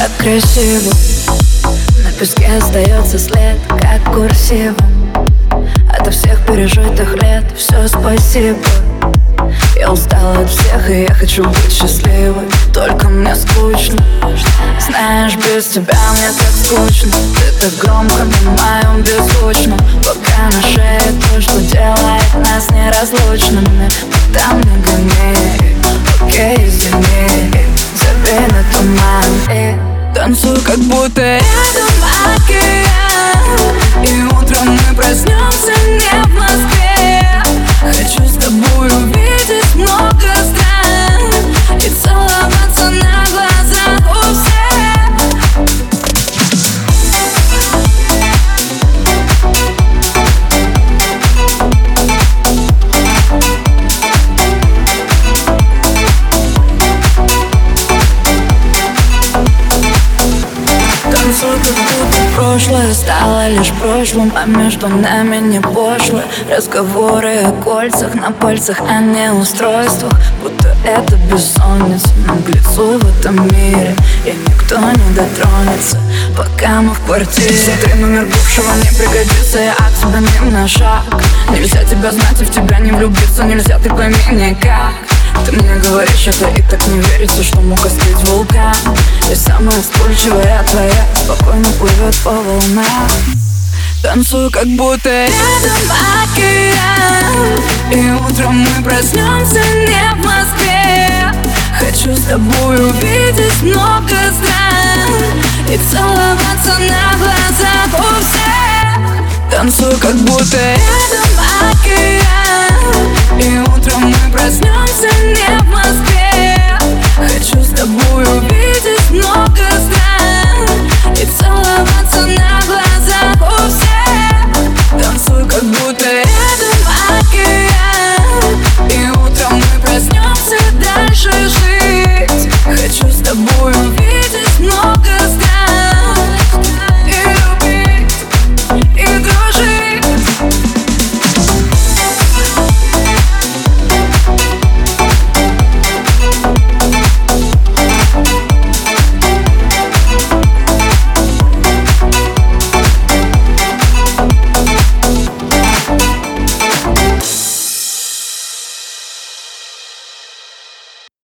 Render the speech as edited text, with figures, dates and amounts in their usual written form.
так красиво. На песке остается след, как курсивом. Ото всех пережитых лет все спасибо. Я устала от всех, и я хочу быть счастливой. Только мне скучно. Знаешь, без тебя мне так скучно. Ты так громко на моем беззвучном. Пока на шее то, что делает нас неразлучными. Там не гони, окей, извини. Забей на туман и танцуй, как будто рядом океан. И утром мы проснемся не в Москве. Хочу с тобой увидеть много стран и целоваться на глазах у всех. Танцуй, как будто прошлое стало лишь прошлым, а между нами не пошлые разговоры о кольцах на пальцах, а не устройствах. Будто это бессонница, нам к лицу в этом мире, и никто не дотронется, пока мы в квартире. Смотри, номер бывшего не пригодится, я от тебя не на шаг. Нельзя тебя знать и в тебя не влюбиться, нельзя, ты пойми никак. Ты мне говоришь это, и так не верится, что мог остыть вулкан. И самая вспыльчивая твоя спокойно плывет по волнам. Танцую, как будто рядом океан. И утром мы проснемся не в Москве. Хочу с тобой увидеть много стран и целоваться на глазах у всех. Танцую, как будто рядом